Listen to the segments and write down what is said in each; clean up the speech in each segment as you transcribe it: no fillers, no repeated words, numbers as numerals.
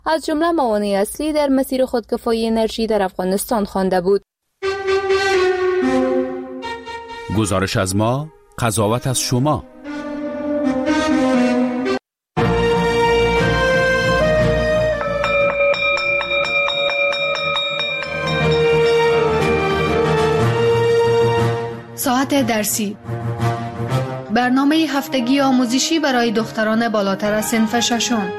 از جمله موانع اصلی در مسیر خودکفایی انرژی در افغانستان خوانده بود. گزارش از ما، قضاوت از شما. ساعت درسی، برنامه هفتگی آموزشی برای دختران بالاتر از صنف ششم.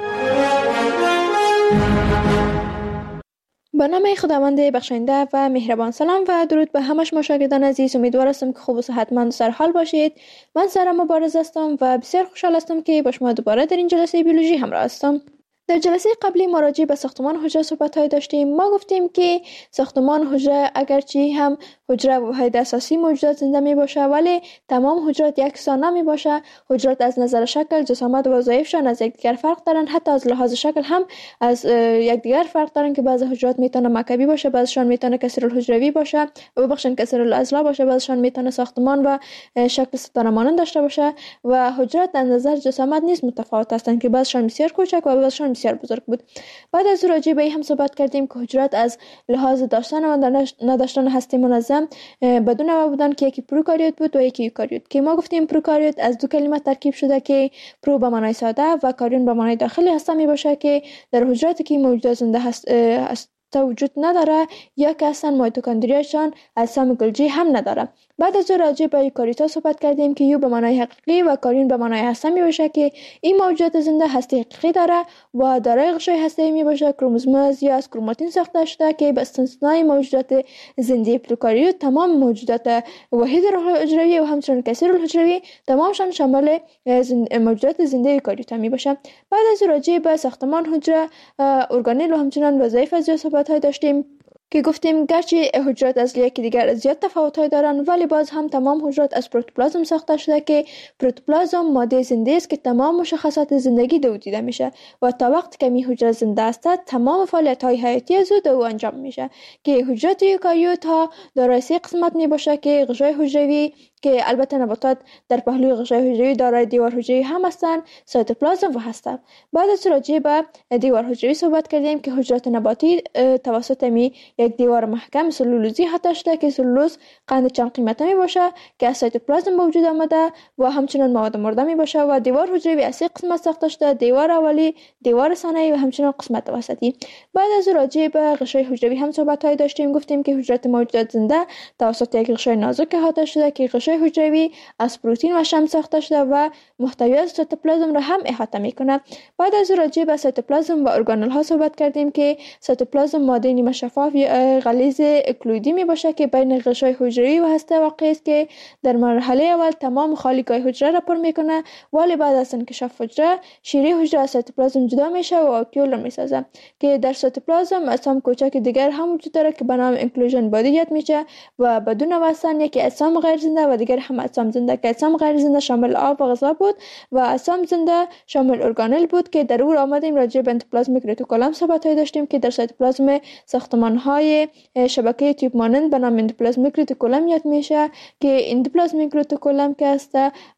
با نام خداوند بخشنده و مهربان. سلام و درود به همه شما شاگردان عزیز. امیدوار هستم که خوب و صحتمند و سرحال باشید. من سارا مبارز هستم و بسیار خوشحال هستم که با شما دوباره در این جلسه بیولوژی همراه هستم. در جلسه قبلی ما راجع به ساختمان حجره صحبت‌های داشتیم. ما گفتیم که ساختمان حجره اگرچه هم حجره واحد اساسی موجودات زنده می باشه، ولی تمام حجرات یکسان نمی باشه. حجرات از نظر شکل، جسامت و وظایفشان از یکدیگر فرق دارن. حتی از لحاظ شکل هم از یکدیگر فرق دارن که بعضی حجرات میتونه مکعبی باشه، بعضیشان میتونه کسرالحجروی باشه، ببخشید کسرالعضلا باشه، بعضیشان میتونه ساختمان و شکل ستاره مانند داشته باشه و حجرات از نظر جسامت نیز متفاوت هستند که بعضیشان بسیار کوچک و بعضیشان بسیار بزرگ بود. بعد از راجع به این هم صحبت کردیم که حجرات از لحاظ داشتن و نداشتن هسته منظم به دو نوع بودن که یکی پروکاریوت بود و یکی یوکاریوت. که ما گفتیم پروکاریوت از دو کلمه ترکیب شده که پرو به معنای ساده و کاریون به معنای داخلی هسته می باشه که در حجراتی که موجودات زنده هست وجود نداره یا که اصلا میتوکندریاشان اجسام گلجی هم نداره. بعد از راجع به یوکاریوتا صحبت کردیم که یو به معنای حقیقی و کاریون به معنای هسته می باشه که این موجودات زنده هسته حقیقی داره و دارای غشای هسته‌ای می باشه. کروموزوم یا از کروماتین ساخته شده که به استثنای موجودات زنده پروکاریوت تمام موجودات واحد حجروی و همچنین کثیرالحجروی تمامشان شامل موجودات زنده یوکاریوتا می باشه. بعد از راجع به ساختمان حجره، ارگانل و همچنین وظایف از صحبت‌های داشتیم که گفتیم گرچه حجرات از یکی دیگر زیاد تفاوت‌های دارن، ولی باز هم تمام حجرات از پروتوپلازم ساخته شده که پروتوپلازم ماده زنده است که تمام مشخصات زندگی دو دیده میشه و تا وقتی که می حجره زنده است تمام فعالیت‌های حیاتی از او انجام میشه. که حجرات یوکاریوت ها دارای سه قسمت می باشه که غشای حجروی، که البته نباتات در پهلوی غشای حجروی دارای دیوار حجروی هم هستند، سایتوپلازم و هسته. بعد از راجع به دیوار حجروی صحبت کردیم که حجرات نباتی توسط یک دیوار محکم سلولوزی حتی شده که سلولوز قند چند قیمته می باشه که از سایتوپلازم به وجود آمده و همچنین مواد مرده می باشه و دیوار حجروی از سه قسمت ساخته شده: دیوار اولی، دیوار ثانوی و همچنین قسمت وسطی. بعد از راجع به غشای حجروی هم صحبت‌های داشتیم. گفتیم که حجرات موجودات زنده توسط یک غشای نازک احاطه شده که غشای حجروی از پروتئین و شمع ساخته شده و محتویات سایتوپلازم را هم احاطه میکنه. بعد از راجع به سایتوپلازم و ارگانل ها صحبت کردیم که سایتوپلازم ماده نیمه شفاف غلیظ اکلویدی می باشه که بین غشای حجروی و هسته واقع است که در مرحله اول تمام خالیگاه حجره را پر میکنه، ولی بعد از انکشاف حجره شیره حجره از سایتوپلازم جدا میشه و آکیول را میسازه. که در سایتوپلازم اجسام کوچک دیگر هم وجود داره که به نام انکلوژن بادی یاد میشه و بدون وسن یکی اجسام غیر زنده و دیگر هم اجسام زنده که اجسام غیر زنده شامل آب و غذا بود و اجسام زنده شامل ارگانل بود. که در او آمدیم راجع به اندوپلازمیک ریتیکولوم صحبت‌های داشتیم که در سایتوپلازم ساختمان‌های شبکه تیوب مانند به نام اندوپلازمیک ریتیکولوم یاد میشه که اندوپلازمیک ریتیکولوم که است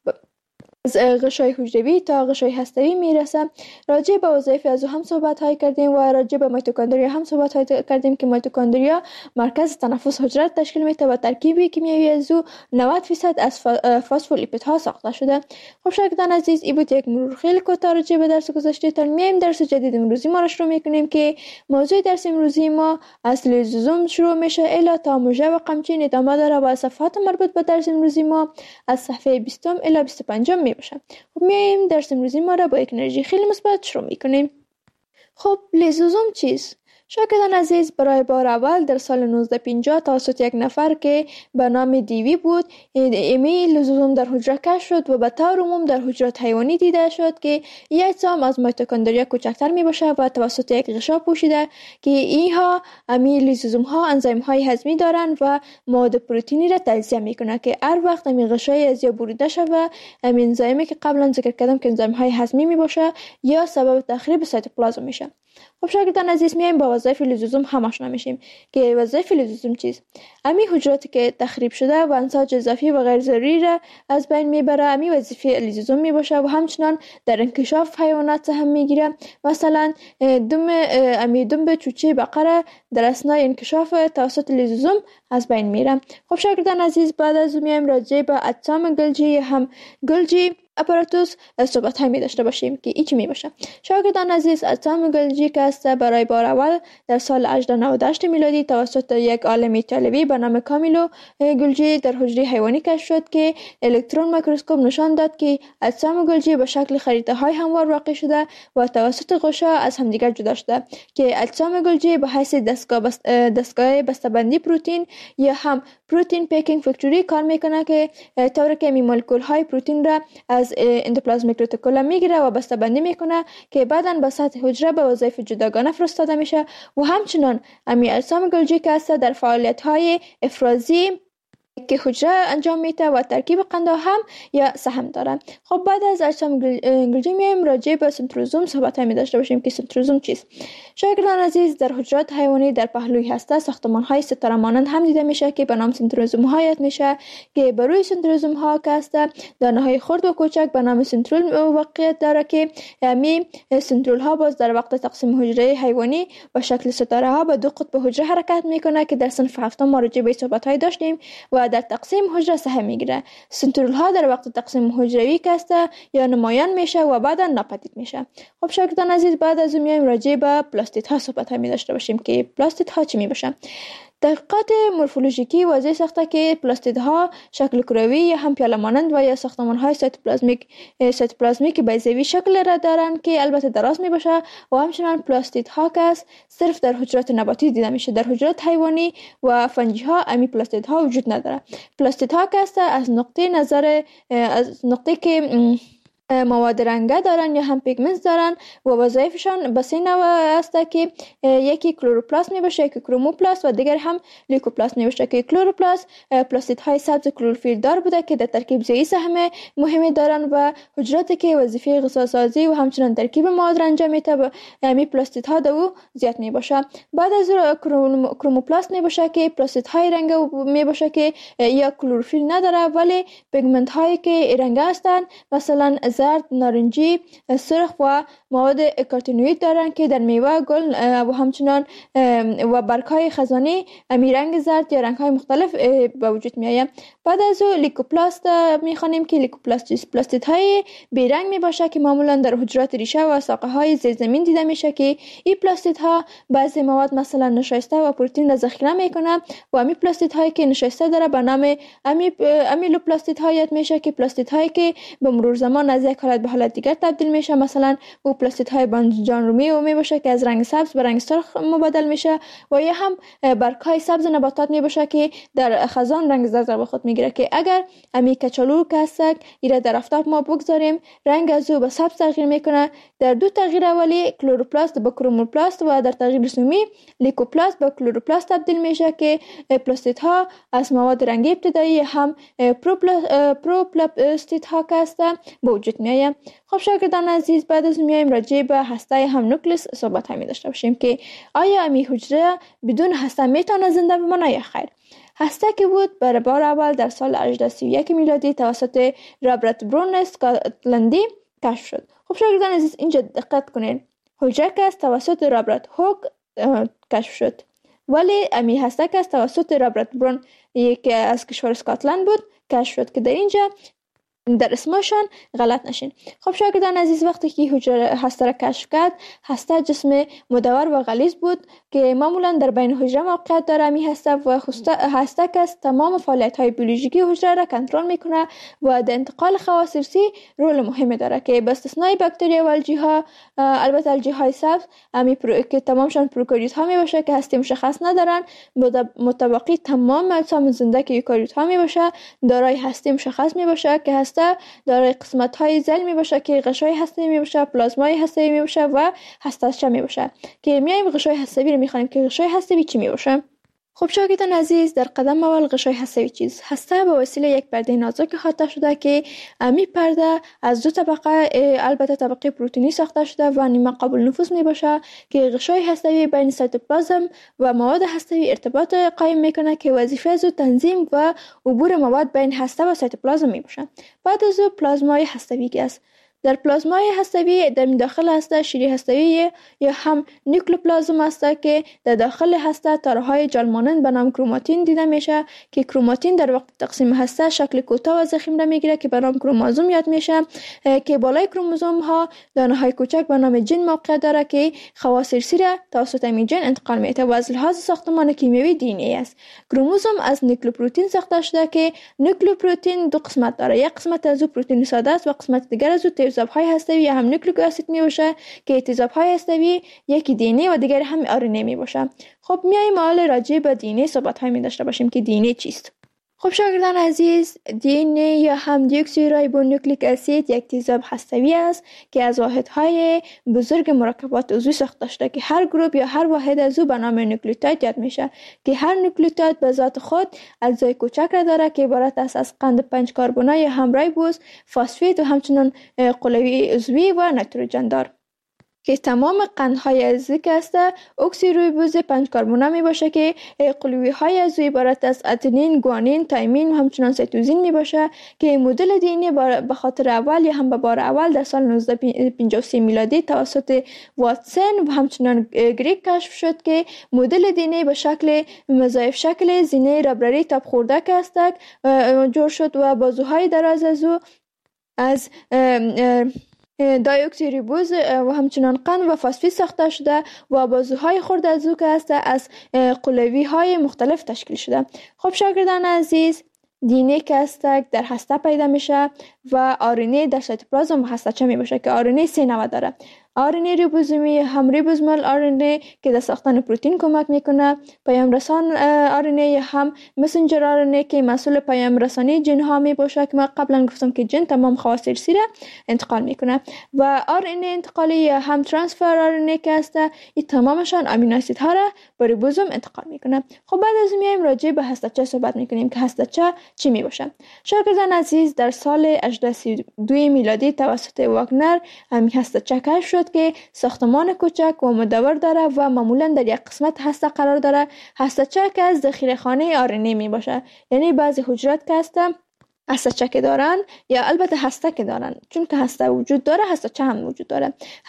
از غشای حجروی تا غشای هسته‌ای میرسه. راجع به وظایف از هم صحبت‌های کردیم و راجع به میتوکندریا هم صحبت‌های کردیم که میتوکندریا مرکز تنفس حجره تشکیل میده و ترکیب کیمیایی از او 90% از فسفولیپیدها ساخته شده. خب شاگردان عزیز، این بود یک مرور خیلی کوتاه راجع به درس گذشته. تا میایم درس جدید امروزی ما را شروع میکنیم که موضوع درس امروزی ما از لیزوزوم شروع میشه الی تا موژه و قمچین ادامه داره و صفحات مربوط به درس امروزی ما از صفحه 20 الی 25 باشه. خب میایم درس امروزی ما را با یک انرژی خیلی مثبت شروع میکنیم. خب لیزوزوم چیست؟ شاگردان عزیز، برای بار اول در سال 1950 توسط یک نفر که به نام دیوی بود ایمی لیزوزوم در حجره کشف شد و به طور عموم در حجرات حیوانی دیده شد که یک اجسام از میتوکندریا کوچکتر می باشه و توسط یک غشا پوشیده که اینها امی لیزوزوم ها انزیم های هضمی دارند و مواد پروتئینی را تجزیه میکنه که هر وقت امی غشای از یا بریده شود امی انزیمی که قبلا ذکر کردم که انزیم های هضمی می باشه یا سبب تخریب سایتوپلازم میشه. خب شاگردان عزیز میایم با وظایف لیزوزوم هم آشنا میشیم که وظایف لیزوزوم چیست. امی حجراتی که تخریب شده و انساج اضافی و غیر ضروری را از بین میبره امی وظیفه لیزوزوم میباشه و همچنان در انکشاف حیوانات هم میگیره. مثلا دم چوچه بقره در اثنای انکشاف توسط لیزوزوم از بین میره. خب شاگردان عزیز بعد از میایم راجع به اجسام گلجی هم گلجی اپاراتوس صحبت هایی می داشته باشیم که ایچی می باشه. شاگردان عزیز اجسام گلجی که است برای بار اول در سال 1898 میلادی توسط یک عالم ایتالیایی به نام کامیلو گلجی در حجره حیوانی کشف شد که الکترون میکروسکوپ نشان داد که اجسام گلجی به شکل خریطه های هموار واقع شده و توسط غشا از همدیگر جدا شده که اجسام گلجی به حیث دستگاه بسته‌بندی پروتئین یا هم پروتئین پیکینگ فاکتوری کار میکنه که طوری که مولکول های پروتئین را از اندوپلازمیک رتیکولوم میگیره و بسته‌بندی میکنه که بعداً به سطح حجره به وظایف جداگانه فرستاده میشه و همچنان امی اجسام گلجی که است در فعالیت های افرازی که حجره انجام میده و ترکیب قنده هم یا سهم داره. خب بعد از اجسام گلجی میایم راجع به سنتروزوم صحبت می داشته باشیم که سنتروزوم چیست. شاگردان عزیز در حجرات حیوانی در پهلوی هسته ساختمان های ستاره مانند هم دیده میشه که به نام سنتروزوم ها یاد میشه که بر روی سنتروزوم ها که است دانه های خرد و کوچک به نام سنترول واقعیت داره که می سنترول ها باز در وقت تقسیم حجره حیوانی و شکل ستاره ها به دو قطب حجره حرکت میکنه که در صنف هفتم ما راجع به صحبت های داشتیم و در تقسیم حجره سهم میگیره. سنترول ها در وقت تقسیم حجروی که است یا نمایان میشه و بعدا ناپدید میشه. خب شاگردان عزیز بعد از میایم راجع به پلاستید ها صحبت می داشته باشیم که پلاستید ها چی می باشه. تحقیقات مورفولوژیکی واضح ساخته که پلاستیدها شکل کروی یا هم پیاله مانند و یا ساختمان‌های سایتوپلازمیک بیضوی شکل را دارند که البته دراز می باشه و همچنان پلاستیدها که صرف در حجرات نباتی دیده میشه. در حجرات حیوانی و فنجی ها امی پلاستیدها وجود نداره. پلاستیدها که از نقطه که مواد رنگه دارن یا هم پیگمنت دارن و وظایفشان به سه نوع است که یکی کلروپلاست می باشه، یکی کروموپلاست و دیگر هم لیکوپلاست می باشه که کلروپلاست پلاستیدهای سبز کلروفیل دار بوده که در ترکیب زیایی سهم مهمی دارن و حجراتی که وظیفه غذاسازی و همچنان ترکیب مواد را انجام میده به همین پلاستیدها دو زیاد می باشه. بعد از کروموپلاست می باشه که پلاستیدهای رنگ می باشه که یا کلروفیل نداره ولی پیگمنت هایی که رنگ هستن مثلا زرد، نارنجی، سرخ و مواد کارتینوئید دارن که در میوه، گل و همچنان و برگ‌های خزانی امی رنگ زرد یا رنگ‌های مختلف به وجود میآید. بعد از او لیکوپلاست می‌خوانیم که لیکوپلاست چیست. پلاستیدهای بیرنگ میباشه که معمولا در حجرات ریشه و ساقه‌های زیر زمین دیده میشه که این پلاستیدها بعضی مواد مثلا نشایسته و پروتئین را ذخیره میکنه و امی پلاستیدهایی که نشایسته داره به نام امیلوپلاستیدها یاد میشه که پلاستیدهایی که به مرور زمان از یک حالت به حالت دیگر تبدیل میشه. مثلا او پلاستیدهای بانجان رومی میباشه که از رنگ سبز به رنگ سرخ مبادل میشه و یا هم برگ‌های سبز نباتات میباشه که در خزان رنگ زرد به خود میگیره که اگر امی کچالو که هست ایره در آفتاب ما بگذاریم رنگ از او به سبز تغییر میکنه. در دو تغییر اولی کلروپلاست به کروموپلاست و در تغییر سومی لیکوپلاست به کلروپلاست تبدیل میشه که پلاستیدها از مواد رنگی ابتدایی هم پروپلاستیدها که هست به وجود میآید. خب شاگردان عزیز بعد از میایم راجع به هسته هم نوکلئوس صحبت می داشته باشیم که آیا امی حجره بدون هسته میتونه زنده بمونه یا خیر. هسته که بود برای بار اول در سال 1831 میلادی توسط رابرت برون اسکاتلندی کشف شد. خب شاگردان عزیز اینجا دقت کنین، حجره که از توسط رابرت هوک کشف شد ولی امی هسته که از توسط رابرت برون که از کشور اسکاتلند بود کشف شد که در اینجا در اسمشان غلط نشین. خب شاگردان عزیز وقتی که حجره هسته را کشف کرد، هسته جسم مدور و غلیظ بود که معمولا در بین حجره موقعیت داره. می هسته و هسته که تمام فعالیت های بیولوژیکی حجره را کنترل میکنه و در انتقال خواص ارثی رول مهمی داره که به استثنای باکتریا و الژی ها، البته الژی های سبز که تمامشان پروکاریوت ها می باشه که هسته مشخص ندارن، متبقی تمام اجسام زنده که یوکاریوت ها می باشه دارای هسته مشخص می باشه که هسته دارای قسمت های ذیل می باشه که غشای هسته می باشه، پلازمای هسته می باشه و هسته‌چه می باشه که میایم غشای هسته‌ای رو میخوانیم که غشای هسته‌ای چی می باشه. خب شاگردان عزیز، در قدم اول غشای هسته‌ای چیست؟ هسته به وسیله یک پرده نازک احاطه شده که امی پرده از دو طبقه، البته طبقه پروتئینی ساخته شده و نیمه قابل نفوذ می باشه که غشای هسته‌ای بین سایتوپلازم و مواد هسته‌ای ارتباط قائم میکنه که وظیفه از تنظیم و عبور مواد بین هسته و سایتوپلازم می باشه. بعد از پلازمای هسته‌ای است. در پلازمای هسته‌ای در داخل هسته شیری هسته‌ای یا هم نیوکلئوپلازم است که در داخل هسته تارهای جال مانند به نام کروماتین دیده میشه که کروماتین در وقت تقسیم هسته شکل کوتاه و ضخیم را میگیره که به نام کروموزوم یاد میشه که بالای کروموزوم ها دانه های کوچک به نام جن موقع داره که خواص ارثی را توسط این جن انتقال میده و از لحاظ ساختمان کیمیایی دی ان ای است. کروموزوم از نوکلئوپروتئین ساخته شده که نوکلئوپروتئین دو قسمت داره. یک قسمت از پروتئین ساده است و قسمت دیگر از تیزاب‌های هسته‌ای یا هم نیوکلیک اسید میباشه که تیزاب‌های هسته‌ای یکی دی ان ای و دیگر هم آر ان ای میباشه. خب میایم حالا راجع به دی ان ای صحبت‌های می داشته باشیم که دی ان ای چیست. خب شاگردان عزیز، دی ان ای یا هم دیوکسیریبونوکلیک اسید یک تیزاب هسته‌ای است که از واحدهای بزرگ مرکبات عضوی ساخته شده که هر گروه یا هر واحد از او به نام نوکلیوتاید یاد میشه که هر نوکلیوتاید به ذات خود اجزای کوچک را داره که عبارت است از قند 5 کربنی یا هم ریبوز، فسفید و همچنین قلوی عضوی و نیتروژن دار که تمام قندهای عضوی که است اکسیریبوز 5 کربنی می باشه که قلوی های عضوی عبارت از ادنین، گوانین، تایمین و همچنین سیتوزین می باشه که مدل دی ان ای به خاطر اول یا هم به بار اول در سال 1953 میلادی توسط واتسون و همچنین گریگ کشف شد که مدل دی ان ای به شکل مضاعف شکل زینه ربرری تاب خورده که است جور شد و بازوهای دراز از او از دایوکسیریبوز و همچنان قند و فسفید ساخته شده و بازوهای خرد از او که است از قلوی های مختلف تشکیل شده. خب شاگردان عزیز، دی ان ای که است در هسته پیدا میشه و آر ان ای در سایتوپلازم و هسته‌چه می باشه که آر ان ای 3 نوع داره. آر ان ای ریبوزومی، هم ریبوزومال آر ان ای که در ساختن پروتئین کمک میکنه، پیام رسان آر ان ای یا هم مسنجر آر ان ای که مسئول پیام رسانی جن ها می باشه که ما قبلا گفتم که جن تمام خواص ارثی را انتقال میکنه و آر ان ای انتقالی یا هم ترانسفر آر ان ای که است این تمامشان امینو اسید ها را به ریبوزوم انتقال میکنه. خب بعد از میایم راجع به هسته‌چه صحبت میکنیم که هسته‌چه چی می باشه. شاگردان عزیز، در سال 1832 میلادی توسط واگنر همین هسته‌چه کشف شد که ساختمان کوچک و مدور داره و معمولا در یک قسمت هسته قرار داره. هسته‌چه که از ذخیره خانه آر ان ای می باشه، یعنی بعضی حجرات که هسته‌چه که دارن یا البته هسته که دارن، چون که هسته وجود داره هسته‌چه هم وجود داره.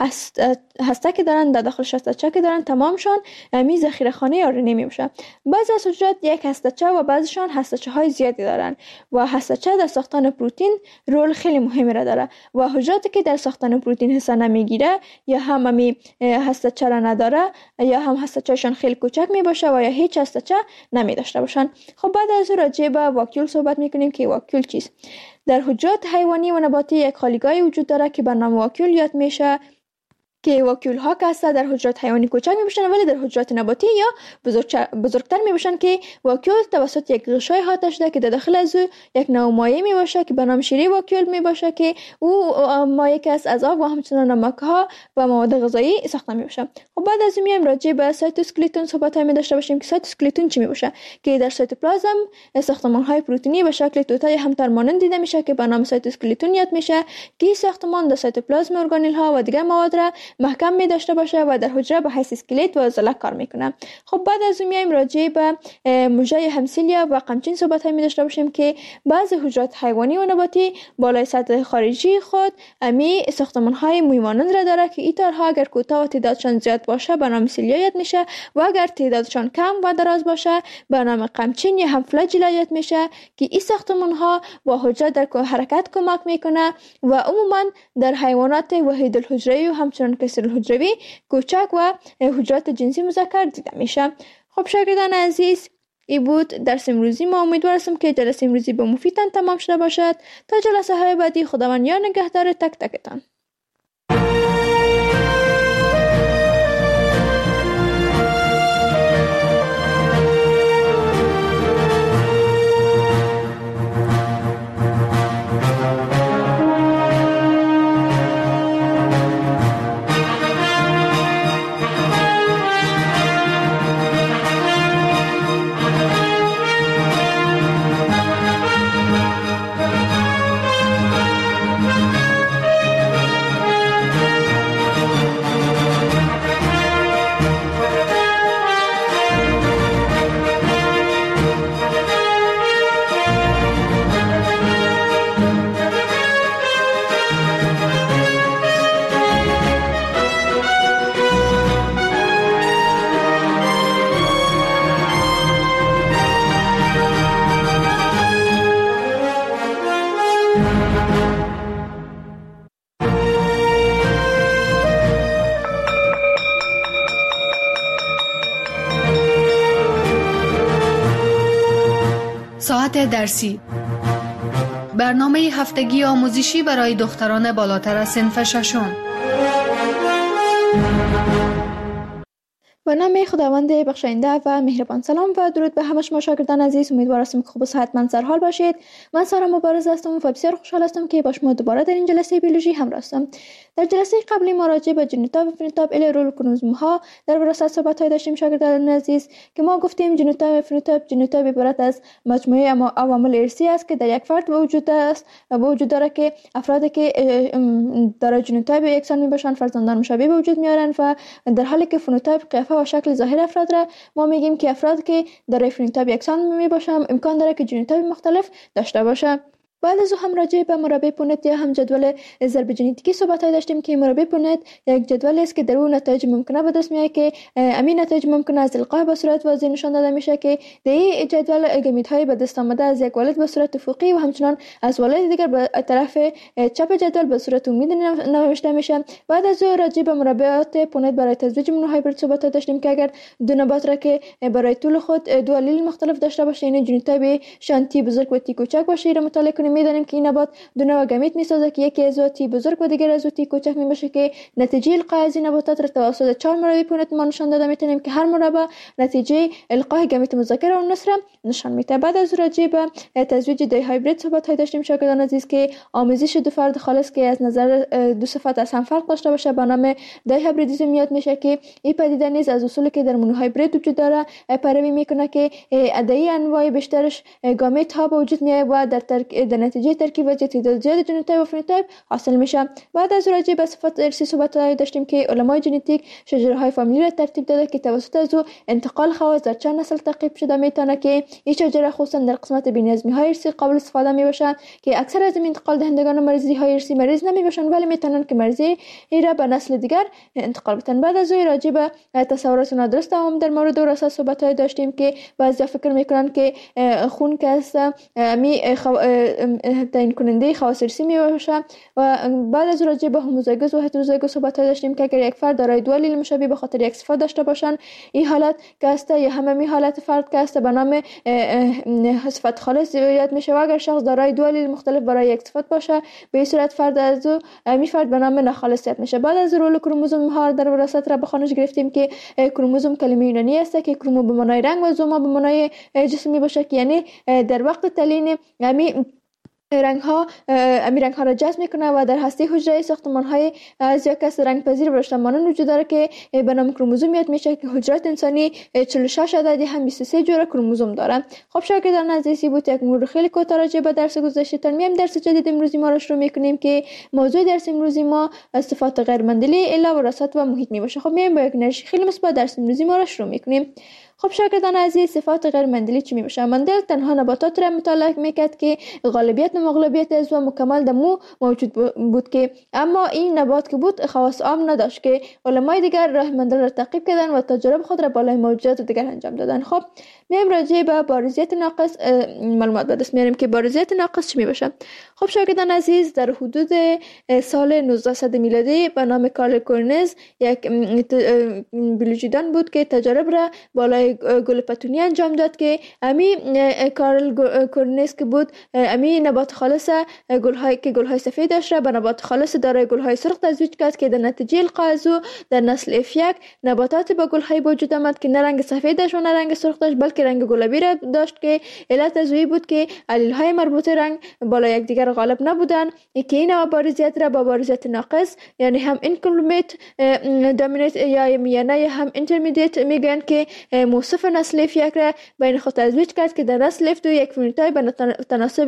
هسته که دارن در داخلش هسته‌چه که دارن تمامشان می ذخیره خانه آر ان ای می باشه. بعضی از حجرات یک هسته‌چه و بعضیشان هسته‌چه های زیادی دارن و هسته‌چه در ساختن پروتئین رول خیلی مهمی را داره و حجراتی که در ساختن پروتئین حصه نمیگیره یا هم هسته‌چه را نداره یا هم هسته‌چهشان خیلی کوچک می باشه و یا هیچ هسته‌چه نمی داشته باشن. خب بعد از راجع به واکیول صحبت میکنیم که واکیول چیست. در حجرات حیوانی و نباتی یک خالیگاهی وجود داره که به نام واکیول یاد میشه که واکیول ها که هست در حجرات حیوانی کوچک میباشن ولی در حجرات نباتی یا بزرگتر میباشن که واکیول توسط یک غشای احاطه شده که در داخل از او یک نوع مایع میباشه که به نام شیری واکیول میباشه که او مایع که از آب و همچنین نمک ها و مواد غذایی ساخته میباشه. خب بعد از میایم راجع به سایتوسکلتون صحبت می داشته باشیم که سایتوسکلتون چی میباشه که در سایتوپلازم ساختمان های پروتئینی به شکل توتای همتر مانند دیده میشه که به نام سایتوسکلتون یاد میشه که ساختمان در سایتوپلازم ارگانل ها و دیگر مواد را محکم می داشته باشه و در حجره به حیث اسکلت و عضله کار میکنه. خب بعد از اون میایم راجع به مژه همسیلیا و قمچین صحبت می داشته باشیم که بعضی حجرات حیوانی و نباتی بالای سطح خارجی خود امی ساختمان های موی مانند را داره که این تارها اگر کوتاه و تعدادشان زیاد باشه به نام سیلیا یاد میشه و اگر تعدادشان کم و دراز باشه به نام قمچین یا هم فلاجیلا یاد میشه که این ساختمان ها با حجره در حرکت کمک میکنه و عموما در حیوانات وحید الحجروی و همچنین کثیر الحجروی کوچک و حجرات جنسی مذکر دیده میشه. خب شاگردان عزیز، این بود درس امروزی. ما امیدوارم که جلسه امروزی به مفیدتان تمام شده باشد. تا جلسه های بعدی خداوند یار نگهدار تک تکتان. ساعت درسی، برنامه هفتگی آموزشی برای دختران بالاتر از صنف ششم. به نام خداوند بخشاینده و مهربان. سلام و درود به همه شما شاگردان عزیز. امیدوار هستم که خوب و صحتمند سر حال باشید. من سارا مبارز هستم و بسیار خوشحال هستم که با شما دوباره در این جلسه بیولوژی همراه هستم. در جلسه قبلی ما راجع به ژنوتایپ و فنوتایپ رول کروموزوم ها در وراثت صحبت داشتیم شاگردان عزیز که ما گفتیم ژنوتایپ و فنوتایپ عبارت از مجموعه عوامل ارثی است که در یک فرد وجود داره که افرادی که دارای ژنوتایپ یکسان میباشند فرزندان مشابه به وجود میارن و در حالی که فنوتایپ قیافه و شکل ظاهر افراد را ما میگیم که افراد که دارای فنوتایپ یکسان میباشند امکان داره که ژنوتایپ مختلف داشته باشه. بعد از هم راجع به مربع پونت یا هم جدول ضرب ژنتیکی صحبت داشتیم که مربع پونت یک جدول است که در اون نتایج ممکنه به دست میاد که همین نتایج ممکنه از القاح به صورت واضح نشان داده میشه که در این جدول گمیت‌های به دست آمده از یک والد به صورت افقی و همچنان از والد دیگر به طرف چپ جدول به صورت عمودی نوشته میشه. بعد از راجع به مربعات پونت برای تزویج مونوهایبرید صحبت داشتیم که اگر دو نبات را که برای طول خود دو الیل مختلف داشته باشه یعنی ژنوتایپ شانتی بزرگ و تی کوچک باشه را مطالعه کنیم می‌دانیم که این نبات دو نوع گمیت میسازه که یکی از تی بزرگ و دیگر از تی کوچک میباشه که نتیجه القاء از این نباتات را توسط 4 مربع پونت ما نشان داده میتونیم که هر مربع نتیجه القاء گمیت مذکر و مؤنث را نشان میده. بعد از راجع به تزویج دی هایبرید صحبت داشتیم شاگردان عزیز که آمیزش دو فرد خالص که از نظر دو صفت از هم فرق داشته باشه به نام دی هایبریدیسم یاد میشه که این پدیده نیز از اصولی که در مونوهایبرید وجود داره پیروی میکنه که ادعی انواع بیشترش گامیت ها به وجود میاد و در نتیجه ترکیب و تعداد زیاد ژنوتایپ و فنوتایپ حاصل میشه. بعد از راجع به صفات ارثی صحبت داشتیم که علمای ژنتیک شجره های فامیلی را ترتیب داده که توسط از انتقال خواص در چند نسل تعقیب شده میتونه که این شجره خصوصا در قسمت بی‌نظمی های ارثی قابل استفاده میباشند که اکثر از انتقال دهندگان مریضی های ارثی مریض نمیباشند ولی میتونن که مریضی را به نسل دیگر انتقال بدن. بعد از راجع به تصورات نادرست عوام در مورد وراثت صحبت داشتیم که بعضی فکر میکنن که خون که است تعیین کننده خواص ارثی میباشه و بعد از راجع به هوموزایگوس و هتروزایگوس صحبت داشتیم که اگر یک فرد دارای دو الیل مشابه به خاطر یک صفت داشته باشن این حالت که است یا همین حالت فرد که است به نام صفت خالص یاد میشه و اگر شخص دارای دو الیل مختلف برای یک صفت باشه به این صورت فرد از می فرد به نام ناخالص یاد میشه. بعد از رول کروموزوم ها در وراثت را به خوانش گرفتیم که کروموزوم کلمه یونانی است که کرومو به معنای رنگ و زوما به معنای جسم میباشه که یعنی در وقت تعیین رنگ ها را جذب میکنه و در هسته حجره ساختمان های از یک کس رنگ پذیر و رشته‌مانند وجود داره که به نام کروموزوم یاد میشه که حجرات انسانی 46 عددی هم 23 جور کروموزوم داره. خب شاگردان عزیزی بود یک مورد خیلی کوتاه راجع به درس گذشته میام درس جدید امروزی ما را شروع میکنیم که موضوع درس امروزی ما صفات غیر مندلی الا وراثت و محیط میباشه. خب میایم با یک انرژی خیلی مثبت درس امروزی ما را شروع میکنیم. خب شاگردان عزیز صفات غیر مندلی چی میباشه؟ مندل تنها نباتات را مطالعه میکرد که غالبیت و مغلوبیت از و مکمل در مو موجود بود که اما این نبات که بود خواص عام نداشت که علمای دیگر راه مندل را تعقیب کردن و تجارب خود را بالای موجودات دیگر انجام دادن. خب میایم راجع به بارزیت ناقص معلومات به دست میاریم که بارزیت ناقص چی میباشه. خب شاگردان عزیز در حدود سال 1900 میلادی به نام کارل کورنز یک بیولوژیدان بود که تجارب را بالای گل پتونی انجام داد که امی کارل کورنز که بود امی نبات خالص گل‌های سفید داشت را به نبات خالص دارای گل‌های سرخ تزویج کرد که در نتیجه القاء از در نسل F1 نباتات با گل‌های وجود آمد که نه رنگ سفید داشت و نه رنگ سرخ داشت بلکه رنگ گلابی را داشت که علت از وی بود که الیل‌های مربوط رنگ بالا یکدیگر غالب نبودند که این بارزیت را با بارزیت ناقص یعنی هم اینکمپلیت دامینیت یا میانه یا هم اینترمدیت میگن که موصف نسل F1 را بین خود تزویج کرد که در نسل F2 یک فنوتایپ به تناسب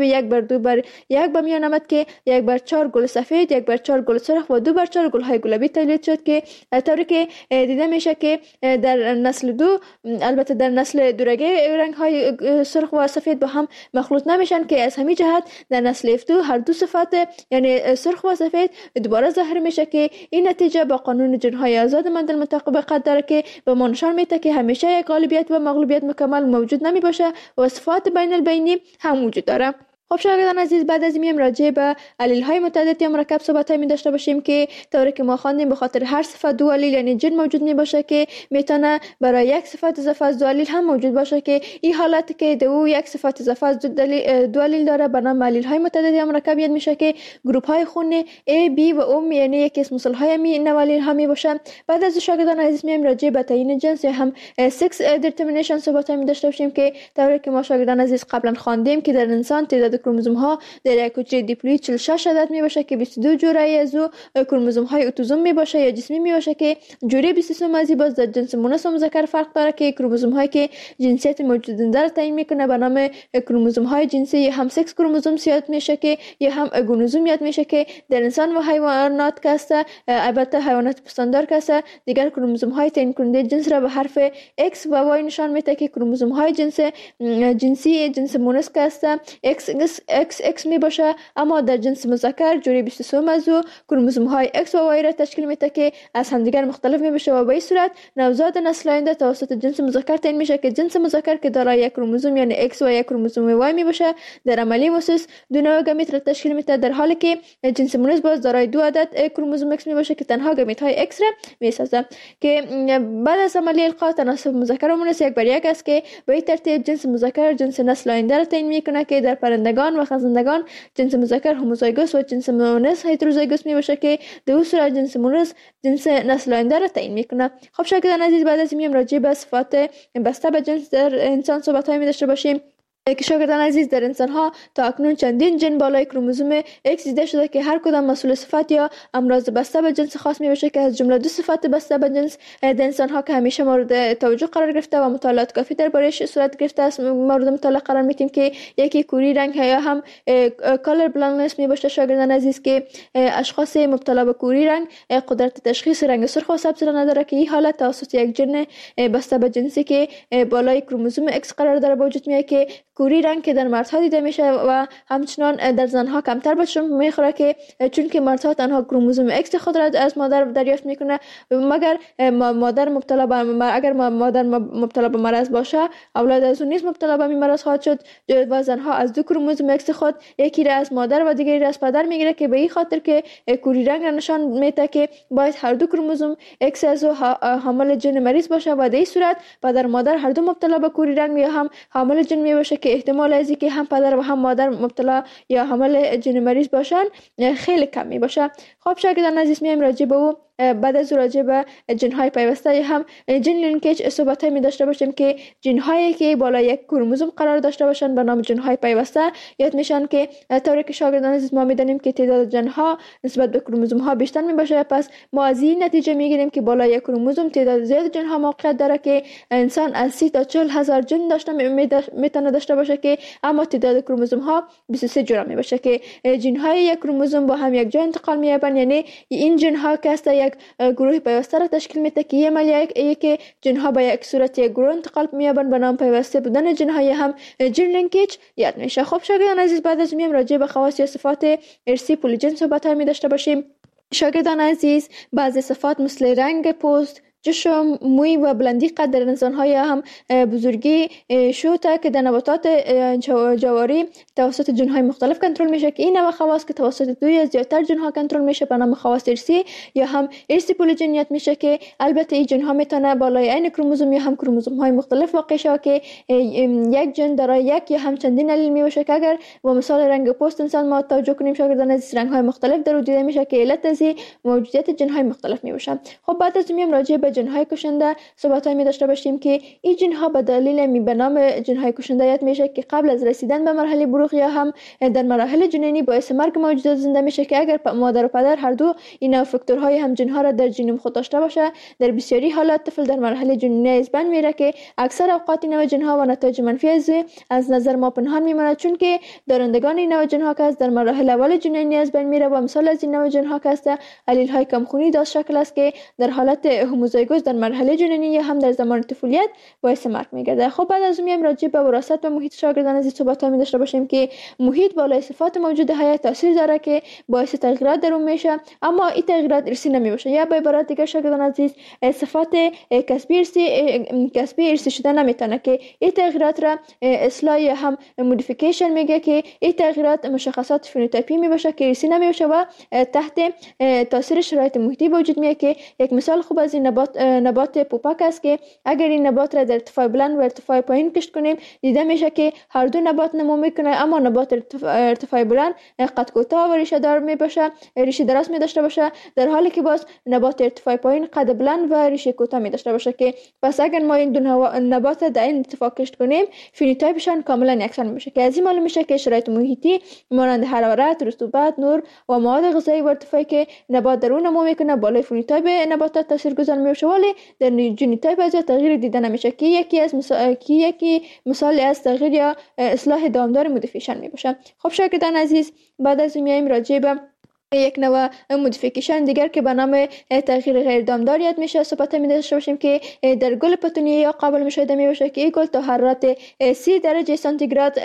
1:2:1 به میان آمد که 1/4 گل سفید 1/4 گل سرخ و 2/4 گل‌های گلابی تولید شد که طوری که دیده میشه که در نسل 2 البته در نسل دورگه رنگ‌های سرخ و سفید با هم مخلوط نمیشن که از همین جهت در نسل F2 هر دو صفت یعنی سرخ و سفید دوباره ظاهر میشه که این نتیجه با قانون جن‌های آزاد مندل مطابقت داره که به ما نشان میده که همیشه یک غالبیت و مغلوبیت مکمل موجود نمی باشه و صفات بین البینی هم وجود داره. خب شاگردان عزیز، بعد از این راجع به علیل های متعدد یا مرکب صحبت می داشته باشیم که طوری که ما خواندیم به خاطر هر صفت دو علیل یعنی جن موجود می باشه که میتونه برای یک صفت اضافه از دو علیل هم موجود باشه که این حالت که دو یک صفت اضافه از دو علیل داره به نام علیل های متعدد یا مرکب یاد میشه که گروپ های خون A B و O یعنی یک اسم مثال های می نوع علیل ها می باشه. بعد از شاگردان عزیز میایم راجع به تعیین جنس یا هم سکس دیترمینیشن صحبت می داشته باشیم که طوری که ما شاگردان عزیز قبلا خواندیم که در انسان تعداد کروموزوم ها در یک حجره دیپلوید 46 عدد می باشه که 22 جوره از کروموزوم های اتوزوم می باشه یا جسمی می باشه که جوره 23 از باز در جنس مؤنث و مذکر فرق داره که کروموزوم هایی که جنسیت موجودنده را تعیین میکنه به نام کروموزوم های جنسی یا هم سکس کروموزوم یاد میشه که یا هم گونوزوم یاد میشه که در انسان و حیوانات کسته، البته حیوانات پستاندار کسته دیگر کروموزوم های تعیین کننده جنس را به حرف X و Y نشان میده که کروموزوم های جنسی جنس مؤنث کسته XX می باشه، اما در جنس مذکر جوری 23 از کروموزوم های X و Y را تشکیل میده که از همدیگر مختلف می باشه و به این صورت نوزاد نسل آینده توسط جنس مذکر تعیین میشه که جنس مذکر که دارای یک کروموزوم یعنی X و یک کروموزوم Y می باشه در عملی واسس دو نوع گمیت را تشکیل میده، در حالی که جنس مؤنث باز دارای دو عدد کروموزوم X می باشه که تنها گمیت های X را میسازه که بعد از عملی القاء تناسب مذکر و مؤنث یک بر یک است که به این ترتیب جنس مذکر جنس نسل آینده را تعیین میکنه که در پرندگان و خزندگان جنس مذکر هوموزایگوس و جنس مؤنث هتروزایگوس می باشه که در اون صورت جنس مؤنث جنس نسل آینده را تعیین میکنه. خب شاگردان عزیز، بعد از این راجع به صفات بسته به جنس در انسان صحبت های می داشته باشیم که شاگردان عزیز در انسان ها تا اکنون چندین جن بالای کروموزوم X دیده شده که هر کدام مسئول صفت یا امراض بسته به جنس خاص می باشه که از جمله دو صفت بسته به جنس در انسان ها که همیشه مورد توجه قرار گرفته و مطالعات کافی درباره‌اش صورت گرفته است مورد مطالعه قرار میدیم که یکی کوری رنگ یا هم کالر بلایندنس می باشه شاگردان عزیز که اشخاص مبتلا به کوری رنگ قدرت تشخیص رنگ سرخ و سبز را نداره که این حالت توسط یک جن بسته به جنسی که بالای کروموزوم X قرار داره وجود میاد که کوری رنگ که در مردها دیده میشه و همچنان در زنها کمتر بهشون میخوره که چون که مردها تنها کروموزوم X خود را از مادر دریافت میکنه مگر مادر مبتلا به مرض باشه اولاد از اون نیز مبتلا به مرض خواهد شد و زنها از دو کروموزوم X خود یکی را از مادر و دیگری را از پدر میگیره که به این خاطر که کوری رنگ را نشان میده که باید هر دو کروموزوم X از حامل جن مریض باشه و در این صورت پدر و مادر هر دو مبتلا به کوری رنگ یا هم حامل جن می باشه که احتمال از اینکه هم پدر و هم مادر مبتلا یا حامل جن مریض باشن خیلی کم می باشه. خب شاگردان عزیز میایم راجع به او بعد از راجع به جن‌های پیوسته یا هم جن لینکیج صحبت می داشته باشیم که جن‌هایی که بالا یک کروموزوم قرار داشته باشند به نام جن‌های پیوسته یاد میشن که طوری که شاگردان عزیز ما میدانیم که تعداد جن‌ها نسبت به کروموزوم ها بیشتر می باشه، پس ما از این نتیجه میگیریم که بالا یک کروموزوم تعداد زیاد جن‌ها موقعیت داره که انسان از 30 تا 40 هزار جن میتونه داشته باشه که اما تعداد کروموزوم ها 23 جوره می باشه که جن‌های یک کروموزوم با هم یک جا انتقال می‌یابند، یعنی این جن‌ها که است یک گروه پیوسته را تشکیل میده که یه مالی که جن‌ها به یک صورت یک گروه انتقال می‌یابند به نام پیوسته بودن جن‌های هم جن لینکیج یاد میشه. خب شاگردان عزیز بعد از میام راجع به خواص یا صفات ارثی پولیجن صحبت های می داشته باشیم. شاگردان عزیز بعضی صفات مثل رنگ پوست، چشم، موی و بلندی قد در انسان‌ها یا هم بزرگی شوته که در نباتات جواری توسط جن‌های مختلف کنترل میشه که این نوع خواص که توسط دوی یا زیادتر جن‌ها کنترل میشه به نام خواص ارثی یا هم ارثی پولیجنیت میشه که البته این جن‌ها میتونه بالای عین کروموزوم یا هم کروموزوم‌های مختلف واقع شه که یک جن دارای یک یا هم چندین علیل میشه که اگر با مثال رنگ پوست انسان ما توجه کنیم شاگردان از رنگ‌های مختلف در دیده میشه که علت از موجودیت جن‌های مختلف میشه. خب بعد از میام راجع به جن‌های کشنده صحبت‌های می داشته باشیم که این جن‌ها به دلیل به نام جن‌های کشنده یاد میشه که قبل از رسیدن به مرحله بلوغ یا هم در مراحل جنینی باعث مرگ موجودات زنده میشه که اگر مادر و پدر هر دو این فاکتورهای هم جن‌ها را در ژنوم خود داشته باشه در بسیاری حالات طفل در مرحله جنینی از بین میره که اکثر اوقات این نوع جن‌ها و نتایج منفی از نظر ما پنهان میمونه چون که دارندگان این نوع جن‌ها که در مراحل اول جنینی از بین میره و مثال از این نوع جن‌ها که است علیل‌های کمخونی داشت شکل است که در حالت همزایگوز در مرحله جنینی یا هم در زمان طفولیت باعث مرگ میگرده. خب بعد از اون میایم راجع به وراثت و محیط شاگردان عزیز صحبت می داشته باشیم که محیط بالای صفات موجوده های تاثیر داره که باعث تغییرات در اون میشه، اما این تغییرات ارثی نمیشه. یا به عبارت دیگر شاگردان عزیز صفات کسبی ارثی شده نمیتونه که این تغییرات را اصلاح یا هم مودیفیکیشن میگه که این تغییرات مشخصات فنوتیپی میباشه که ارثی نمیشه و تحت تاثیر شرایط محیطی وجود میاد. که یک مثال خوب از این نبات پوپک است که اگر این نبات را در ارتفاع بلند و ارتفاع پایین کشت کنیم دیده میشه که هر دو نبات نمو میکنه، اما نبات ارتفاع بلند قد کوتاه و ریشه دار میباشه، ریشه دراز می داشته باشه، در حالی که باز نبات ارتفاع پایین قد بلند و ریشه کوتاه می داشته باشه. که پس اگر ما این دو نبات در این اتفاق کشت کنیم فنوتیپشان کاملا یکسان میشه. که از این معلوم میشه که شرایط محیطی مانند حرارت، رطوبت، نور و مواد غذایی و ارتفاعی که نبات در اون نمو میکنه بالای فنوتیپ نباتات تاثیرگذار میشه، ولی در ژنوتیپ از تغییر دیده نمیشه که یکی مثال از تغییر یا اصلاح دامدار مودیفیکیشن میباشه. خب شاگردان عزیز بعد از میایم راجع به یک نوع مودیفیکیشن دیگر که به نام تغییر غیر دامدار یاد میشه صحبت می داشته باشیم که در گل پتونیه یا قابل مشاهده می باشه که این گل تا حرارت 30 درجه سانتیگراد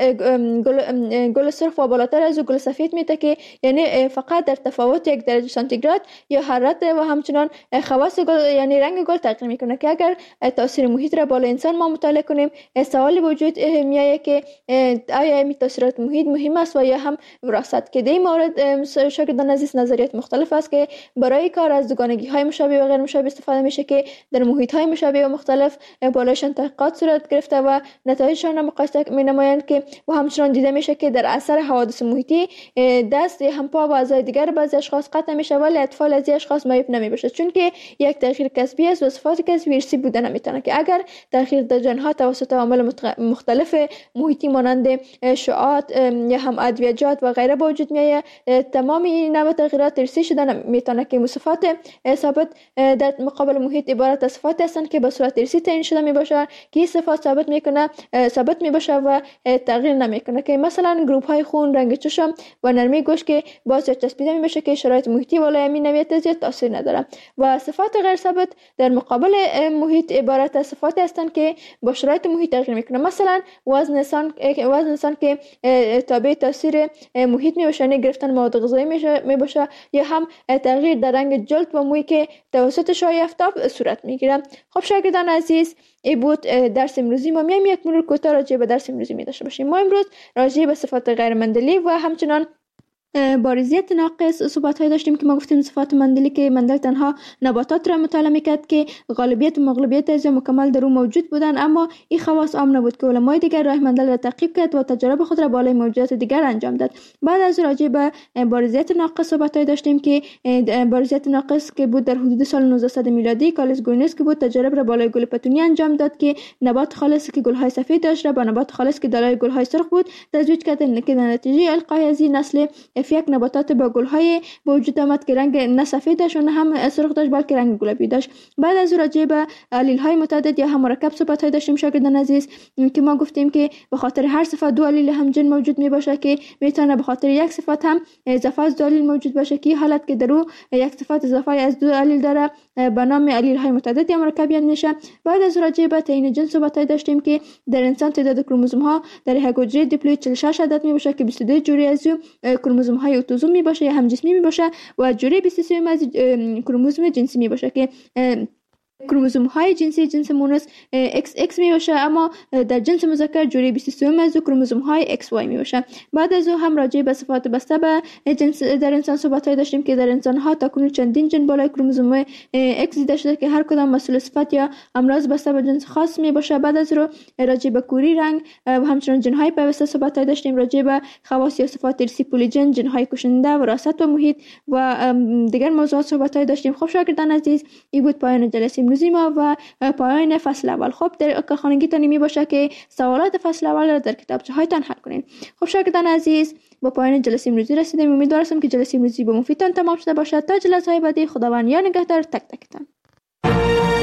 گل سرخ و بالاتر از گل سفید میته، که یعنی فقط در تفاوت 1 درجه سانتیگراد یا حرارت و همچنان خواص گل یعنی رنگ گل تغییر میکنه. که اگر تاثیر محیط را بالا انسان ما مطالعه کنیم سوالی وجود میاد که آیا این تاثیرات محیط مهم است و یا هم وراثت. که در این مورد شاگردان عزیز نظریات مختلف است که برای کار از دوگانگی های مشابه و غیر مشابه استفاده میشه که در محیط های مشابه و مختلف بالایشان تحقیقات صورت گرفته و نتایجشان را مقایسه می نمایند. که و همچنان دیده میشه که در اثر حوادث محیطی دست هم پا و اعضای دیگر بعضی اشخاص قطع میشه ولی اطفال از این اشخاص معیوب نمیباشه، چون که یک تغییر کسبی است و صفات کسبی ارثی بوده نمیتونه. که اگر تغییر در ژن‌ها توسط عوامل مختلف محیطی مانند شعاعات یا هم ادویه‌جات و غیره به وجود میاد تمام نوع تغییرات ارثی شده میتونه. که صفات ثابت در مقابل محیط عبارت از صفات هستند که به صورت ارثی تعیین شده میباشه که این صفات ثابت میباشه و تغییر نمیکنه. که مثلا گروپ های خون، رنگ چشم و نرمی گوشت که باز چسبیده میباشه که شرایط محیطی بالای همین نوعیت زیاد تاثیر نداره. و صفات غیر ثابت در مقابل محیط عبارت از صفات هستند که با شرایط محیط تغییر میکنه. مثلا وزن انسان که تابع تاثیر محیط میباشه، یعنی گرفتن مواد غذایی میباشه یا هم تغییر در رنگ جلد و مویی که توسط شعاع آفتاب صورت میگیره. خب شاگردان عزیز این بود درس امروزی ما. میایم یک مرور کوتاه راجع به درس امروزی می داشته باشیم. ما امروز راجع به صفات غیر مندلی و همچنان بارزیت ناقص صحبت های داشتیم که ما گفتیم صفات مندلی که مندل تنها نباتات را مطالعه میکرد که غالبیت و مغلوبیت از مکمل در اون موجود بودن، اما این خواص عام نبود که علمای دیگر راه مندل را تعقیب کرد و تجارب خود را بالای موجودات دیگر انجام داد. بعد از راجع به بارزیت ناقص صحبت های داشتیم که بارزیت ناقص که بود در حدود سال 1900 میلادی کارلس گوینس که بود تجارب را بالای گل پتونیه انجام داد که نبات خالص که گل های سفید داشت را با نبات خالص که دارای گل های سرخ بود تزویج کرد که در نتیجه القای از این نسل یک نباتات با گل‌های به وجود آمد که رنگ نه سفید داشت و نه هم سرخ داشت بلکه رنگ گلابی داشت. بعد از راجع به الیل‌های متعدد یا هم مرکب صحبت‌های داشتیم شاگردان عزیز که ما گفتیم که به خاطر هر صفت دو الیل همجنس موجود میباشه که میتونه به خاطر یک صفت هم اضافه از دو الیل موجود باشه که حالت که درو یک صفت اضافه از دو الیل داره به نام الیل‌های متعدد یا مرکب یاد میشه. بعد از راجع به تعیین جنس صحبت‌های داشتیم که در انسان تعداد کروموزوم‌ها در یک حجره دیپلوید 46 عدد میباشه که 22 جوری از کروموزوم‌های اتوزوم میباشه یا هم جسمی میباشه و جوری 23 از کروموزوم جنسی میباشه که کروموزوم های جنسی جنس مونس XX میباشه، اما در جنس مذکر جوری 23 از کروموزوم های XY میباشه. بعد از او هم راجع به صفات بسته به جنس در انسان صحبت های داشتیم که در انسان ها تاکنون چندین جن بالای کروموزوم X دیده شده که هر کدام مسئول صفت یا امراض بسته به جنس خاص میباشه. بعد از رو راجع به کوری، رنگ و همچنین جن های پیوسته صحبت های داشتیم راجع به خواص یا صفات ارثی پولیجن، جن های کشنده، وراثت و محیط و دیگر موضوعات صحبت های داشتیم. خب شاگردان عزیز این بود پایان جلسه امروزی ما و پایان فصل اول. خب در کارخانگیتان می باشه که سوالات فصل اول را در کتابچه هایتان حل کنید. خب شاگردان عزیز با پایان جلسه امروزی رسیدیم. امیدوارم که جلسه امروزی به مفیدتان تمام شده باشد. تا جلسه های بعدی خداوند یا نگهدار تک تکتان.